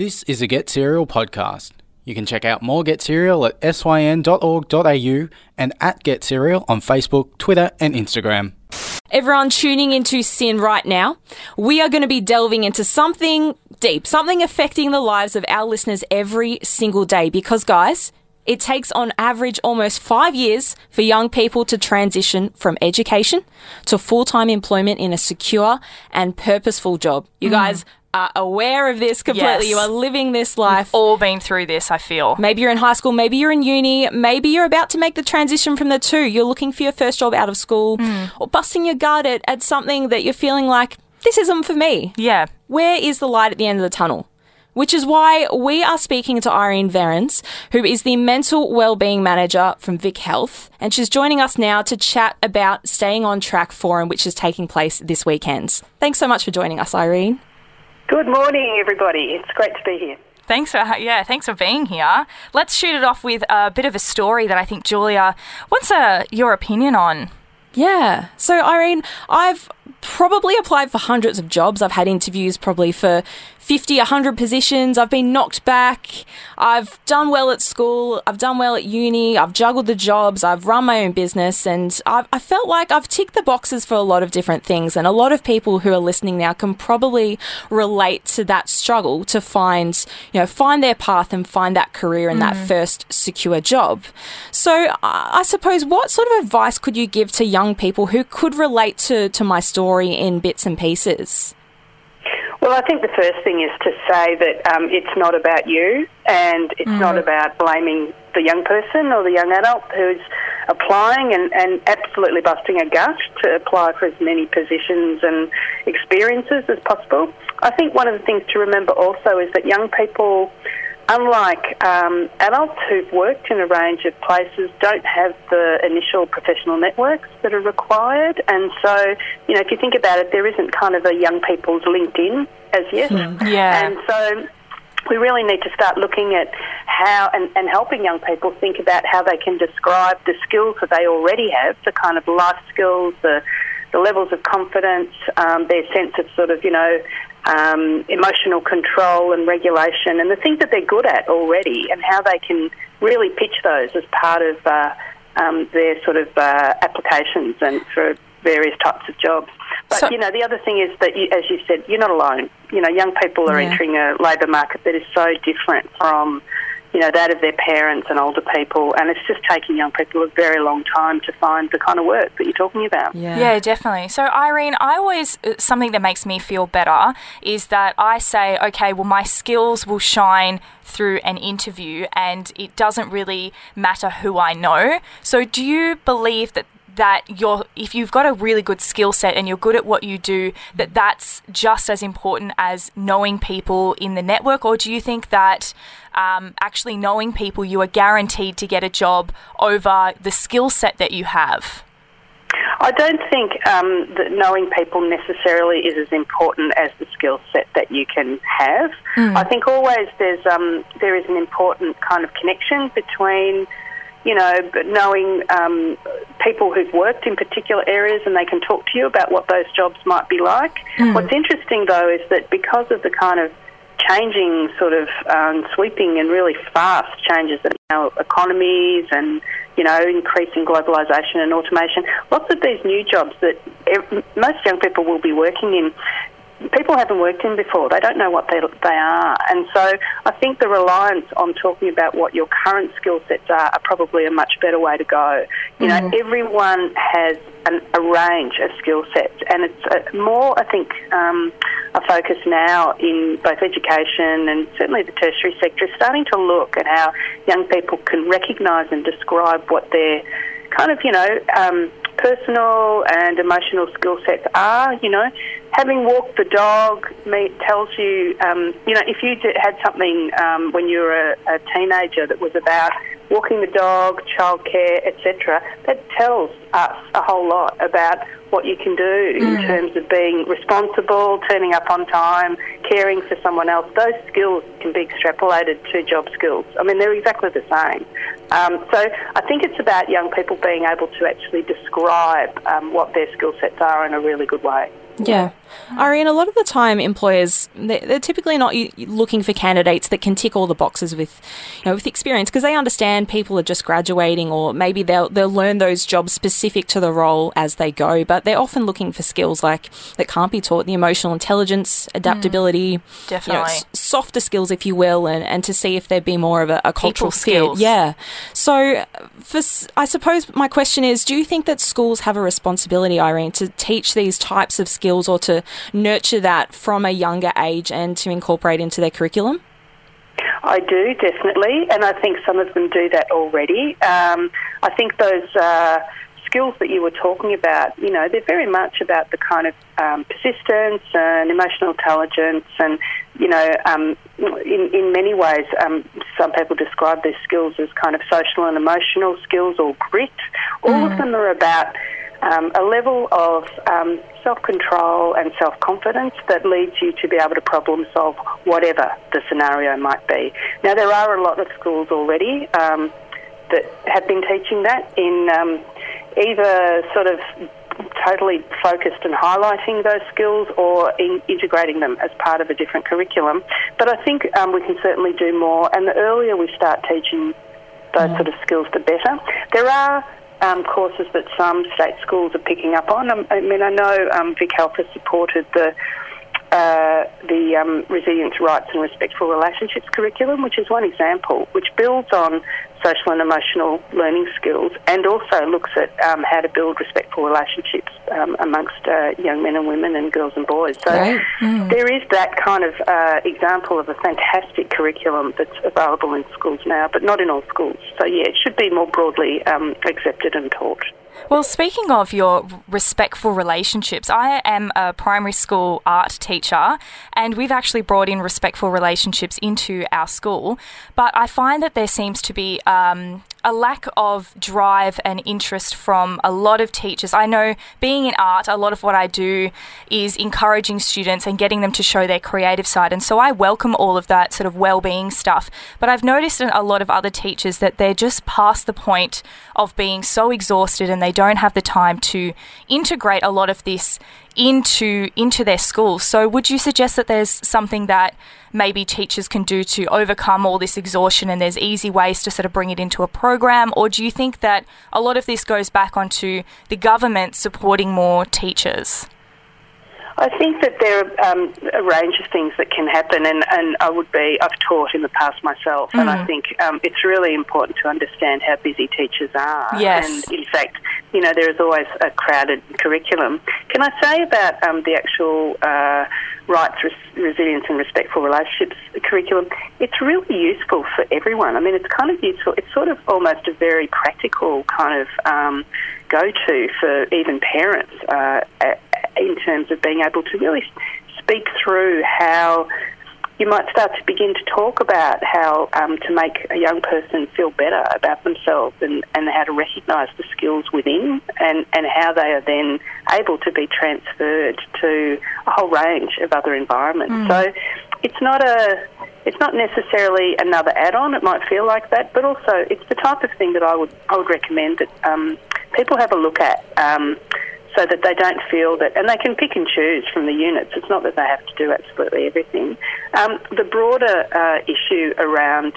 This is a Get Serial podcast. You can check out more Get Serial at syn.org.au and at Get Serial on Facebook, Twitter and Instagram. Everyone tuning into SYN right now, we are going to be delving into something deep, something affecting the lives of our listeners every single day because, guys, it takes on average almost 5 years for young people to transition from education to full-time employment in a secure and purposeful job. You guys are aware of this completely. Yes. You are living this life. We've all been through this, I feel. Maybe you're in high school, maybe you're in uni, maybe you're about to make the transition from the two. You're looking for your first job out of school or busting your gut at something that you're feeling like, this isn't for me. Yeah. Where is the light at the end of the tunnel? Which is why we are speaking to Irene Verens, who is the Mental Wellbeing Manager from Vic Health, and she's joining us now to chat about Staying on Track Forum, which is taking place this weekend. Thanks so much for joining us, Irene. Good morning, everybody. It's great to be here. Thanks for being here. Let's shoot it off with a bit of a story that I think Julia wants your opinion on. Yeah. So, Irene, I've probably applied for hundreds of jobs. I've had interviews probably for 50, 100 positions. I've been knocked back. I've done well at school. I've done well at uni. I've juggled the jobs. I've run my own business. And I felt like I've ticked the boxes for a lot of different things. And a lot of people who are listening now can probably relate to that struggle to find their path and find that career and that first secure job. So I suppose what sort of advice could you give to young people who could relate to my story in bits and pieces? Well, I think the first thing is to say that it's not about you and it's not about blaming the young person or the young adult who's applying and absolutely busting a gut to apply for as many positions and experiences as possible. I think one of the things to remember also is that young people, unlike adults who've worked in a range of places, don't have the initial professional networks that are required. And so, if you think about it, there isn't kind of a young people's LinkedIn as yet. Yeah. And so we really need to start looking at how and helping young people think about how they can describe the skills that they already have, the kind of life skills, the levels of confidence, their sense of sort of, emotional control and regulation, and the things that they're good at already, and how they can really pitch those as part of their sort of applications and for various types of jobs. But, the other thing is that, as you said, you're not alone. Young people are entering a labour market that is so different from that of their parents and older people, and it's just taking young people a very long time to find the kind of work that you're talking about. Yeah, definitely. So, Irene, something that makes me feel better is that I say, okay, well, my skills will shine through an interview and it doesn't really matter who I know. So do you believe that if you've got a really good skill set and you're good at what you do, that's just as important as knowing people in the network? Or do you think that actually knowing people, you are guaranteed to get a job over the skill set that you have? I don't think that knowing people necessarily is as important as the skill set that you can have. I think always there is an important kind of connection between knowing people who've worked in particular areas and they can talk to you about what those jobs might be like. What's interesting, though, is that because of the kind of changing sort of sweeping and really fast changes in our economies and, increasing globalisation and automation, lots of these new jobs that most young people will be working in, people haven't worked in before. They don't know what they are. And so I think the reliance on talking about what your current skill sets are probably a much better way to go. Everyone has a range of skill sets, and it's more, I think, a focus now in both education and certainly the tertiary sector is starting to look at how young people can recognise and describe what their kind of, personal and emotional skill sets are. Having walked the dog tells you, if you had something when you were a teenager that was about walking the dog, childcare, etc., that tells us a whole lot about what you can do in terms of being responsible, turning up on time, caring for someone else. Those skills can be extrapolated to job skills. I mean, they're exactly the same. So I think it's about young people being able to actually describe what their skill sets are in a really good way. Yeah. Irene, a lot of the time employers, they're typically not looking for candidates that can tick all the boxes with experience, because they understand people are just graduating, or maybe they'll learn those jobs specific to the role as they go, but they're often looking for skills that can't be taught, the emotional intelligence, adaptability, definitely. Softer skills, if you will, and to see if there'd be more of a cultural skills. fit. Yeah. So I suppose my question is, do you think that schools have a responsibility, Irene, to teach these types of skills or to nurture that from a younger age and to incorporate into their curriculum? I do, definitely, and I think some of them do that already. I think those skills that you were talking about, they're very much about the kind of persistence and emotional intelligence, and in many ways, some people describe these skills as kind of social and emotional skills or grit. All of them are about a level of self-control and self-confidence that leads you to be able to problem solve whatever the scenario might be. Now, there are a lot of schools already that have been teaching that in either sort of totally focused and highlighting those skills or integrating them as part of a different curriculum. But I think we can certainly do more, and the earlier we start teaching those sort of skills, the better. There are courses that some state schools are picking up on. I know Vic Health has supported the Resilience, Rights and Respectful Relationships curriculum, which is one example, which builds on social and emotional learning skills and also looks at how to build respectful relationships amongst young men and women and girls and boys. So there is that kind of example of a fantastic curriculum that's available in schools now, but not in all schools. So, yeah, it should be more broadly accepted and taught. Well, speaking of your respectful relationships, I am a primary school art teacher, and we've actually brought in respectful relationships into our school, but I find that there seems to be a lack of drive and interest from a lot of teachers. I know, being in art, a lot of what I do is encouraging students and getting them to show their creative side, and so I welcome all of that sort of well-being stuff. But I've noticed in a lot of other teachers that they're just past the point of being so exhausted and they don't have the time to integrate a lot of this into their schools. So would you suggest that there's something that maybe teachers can do to overcome all this exhaustion, and there's easy ways to sort of bring it into a program? Or do you think that a lot of this goes back onto the government supporting more teachers? I think that there are a range of things that can happen, and I've taught in the past myself, and I think it's really important to understand how busy teachers are. Yes. And in fact, there is always a crowded curriculum. Can I say about the actual rights, resilience and respectful relationships curriculum? It's really useful for everyone. I mean, it's kind of useful. It's sort of almost a very practical kind of go-to for even parents in terms of being able to really speak through how you might start to begin to talk about how to make a young person feel better about themselves and how to recognise the skills within and how they are then able to be transferred to a whole range of other environments. So it's not necessarily another add-on. It might feel like that, but also it's the type of thing that I would recommend that people have a look at, so that they don't feel that, and they can pick and choose from the units. It's not that they have to do absolutely everything. The broader issue around,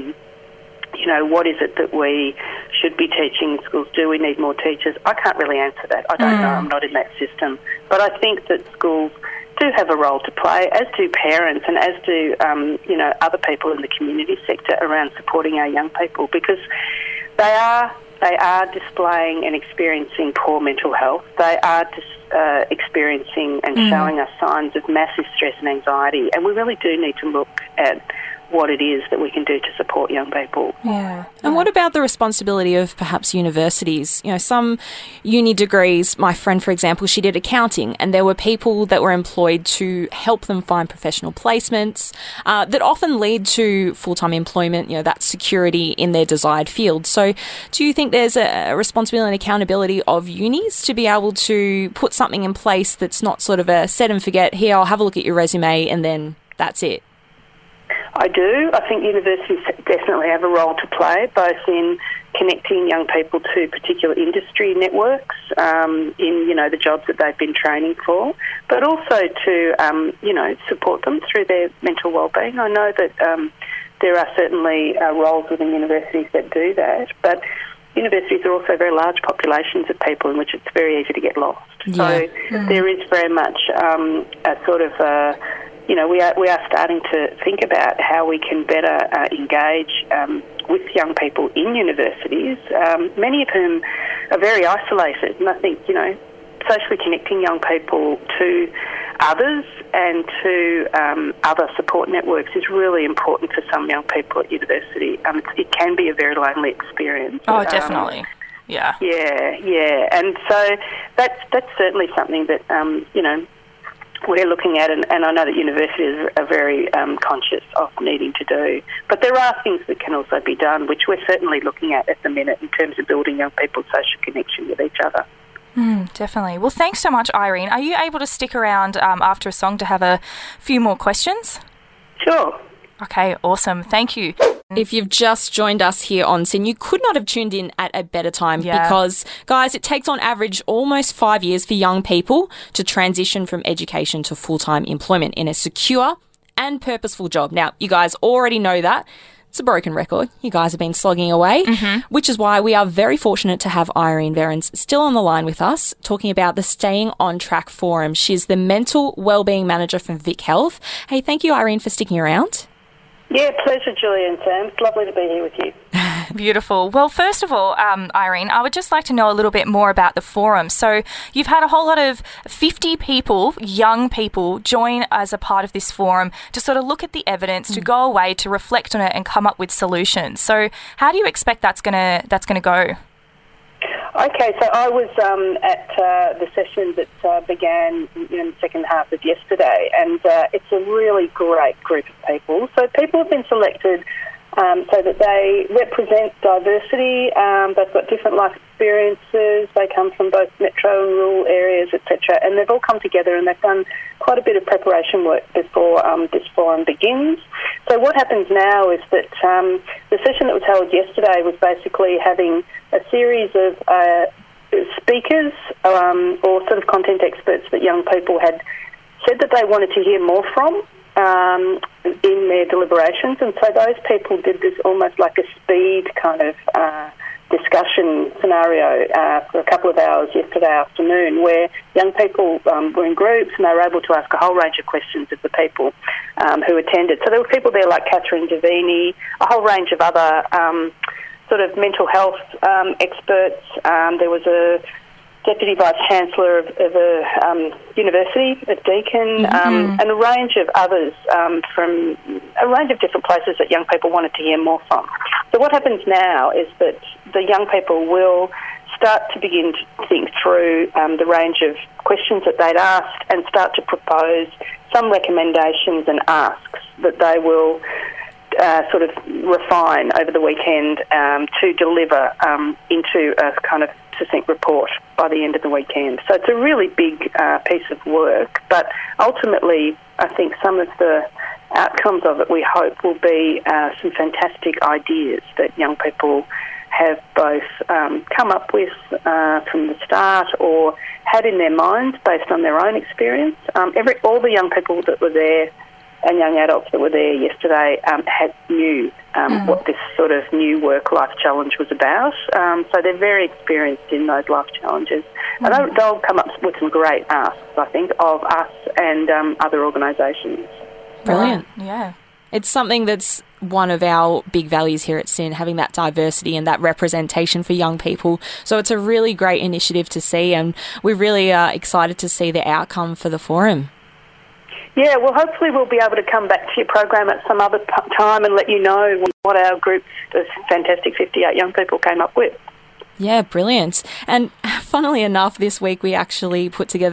what is it that we should be teaching in schools? Do we need more teachers? I can't really answer that. I don't know. I'm not in that system. But I think that schools do have a role to play, as do parents and as do, other people in the community sector around supporting our young people, because they are displaying and experiencing poor mental health. They are experiencing and showing us signs of massive stress and anxiety, and we really do need to look at what it is that we can do to support young people. Yeah. And what about the responsibility of perhaps universities? Some uni degrees, my friend, for example, she did accounting, and there were people that were employed to help them find professional placements that often lead to full-time employment, that security in their desired field. So do you think there's a responsibility and accountability of unis to be able to put something in place that's not sort of a set and forget, here, I'll have a look at your resume and then that's it? I do. I think universities definitely have a role to play, both in connecting young people to particular industry networks in, the jobs that they've been training for, but also to, support them through their mental wellbeing. I know that there are certainly roles within universities that do that, but universities are also very large populations of people in which it's very easy to get lost. Yeah. So there is very much a sort of, we are starting to think about how we can better engage with young people in universities, many of whom are very isolated. And I think, socially connecting young people to others and to other support networks is really important for some young people at university. It can be a very lonely experience. Oh, definitely. Yeah. Yeah. And so that's certainly something that, we're looking at, and I know that universities are very conscious of needing to do. But there are things that can also be done, which we're certainly looking at the minute in terms of building young people's social connection with each other. Definitely. Well, thanks so much, Irene. Are you able to stick around after a song to have a few more questions? Sure. Okay, awesome. Thank you. If you've just joined us here on SYN, you could not have tuned in at a better time because, guys, it takes on average almost 5 years for young people to transition from education to full-time employment in a secure and purposeful job. Now, you guys already know that. It's a broken record. You guys have been slogging away, which is why we are very fortunate to have Irene Verens still on the line with us, talking about the Staying on Track Forum. She's the Mental Wellbeing Manager from Vic Health. Hey, thank you, Irene, for sticking around. Yeah, pleasure, Julia and Sam. It's lovely to be here with you. Beautiful. Well, first of all, Irene, I would just like to know a little bit more about the forum. So you've had a whole lot of 50 people, young people, join as a part of this forum to sort of look at the evidence, to go away, to reflect on it and come up with solutions. So how do you expect that's gonna go? Okay, so I was at the session that began in the second half of yesterday, and it's a really great group of people. So people have been selected so that they represent diversity. They've got different life experiences. They come from both metro and rural areas, etc. And they've all come together and they've done quite a bit of preparation work before this forum begins. So what happens now is that the session that was held yesterday was basically having a series of speakers or sort of content experts that young people had said that they wanted to hear more from in their deliberations. And so those people did this almost like a speed kind of discussion scenario for a couple of hours yesterday afternoon, where young people were in groups and they were able to ask a whole range of questions of the people who attended. So there were people there like Catherine Davini, a whole range of other sort of mental health experts. There was a Deputy Vice-Chancellor of a university at Deakin, and a range of others from a range of different places that young people wanted to hear more from. So what happens now is that the young people will start to begin to think through the range of questions that they'd asked and start to propose some recommendations and asks that they will sort of refine over the weekend to deliver into a kind of succinct report by the end of the weekend. So it's a really big piece of work, but ultimately I think some of the outcomes of it, we hope, will be some fantastic ideas that young people have both come up with from the start or had in their minds based on their own experience. All the young people that were there and young adults that were there yesterday knew what this sort of new work-life challenge was about. So they're very experienced in those life challenges. And they'll come up with some great asks, I think, of us and other organisations. Brilliant. Yeah. It's something that's one of our big values here at SYN, having that diversity and that representation for young people. So it's a really great initiative to see, and we really are excited to see the outcome for the forum. Yeah, well, hopefully we'll be able to come back to your program at some other time and let you know what our group of fantastic 58 young people came up with. Yeah, brilliant. And funnily enough, this week we actually put together a bit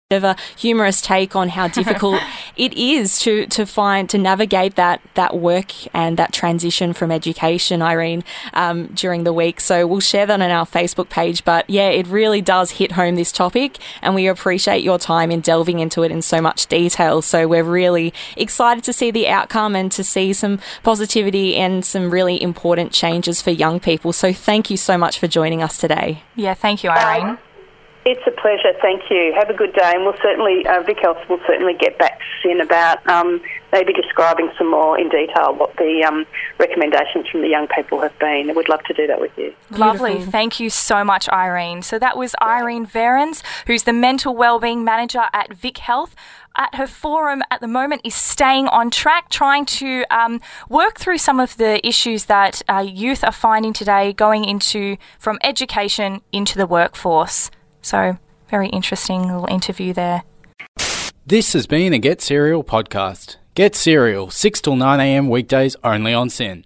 of a humorous take on how difficult it is to navigate that work and that transition from education, Irene, during the week. So we'll share that on our Facebook page. But yeah, it really does hit home, this topic, and we appreciate your time in delving into it in so much detail. So we're really excited to see the outcome and to see some positivity and some really important changes for young people. So thank you so much for joining us today. Yeah, thank you, Irene. It's a pleasure, thank you. Have a good day, and we'll certainly, Vic Health will certainly get back to Sin about maybe describing some more in detail what the recommendations from the young people have been. We'd love to do that with you. Lovely. Beautiful. Thank you so much, Irene. So that was Irene Verens, who's the Mental Wellbeing Manager at Vic Health. At her forum at the moment is staying on track, trying to work through some of the issues that youth are finding today going into from education into the workforce. So, very interesting little interview there. This has been a Get Serial podcast. Get Serial, 6 till 9 a.m. weekdays only on SYN.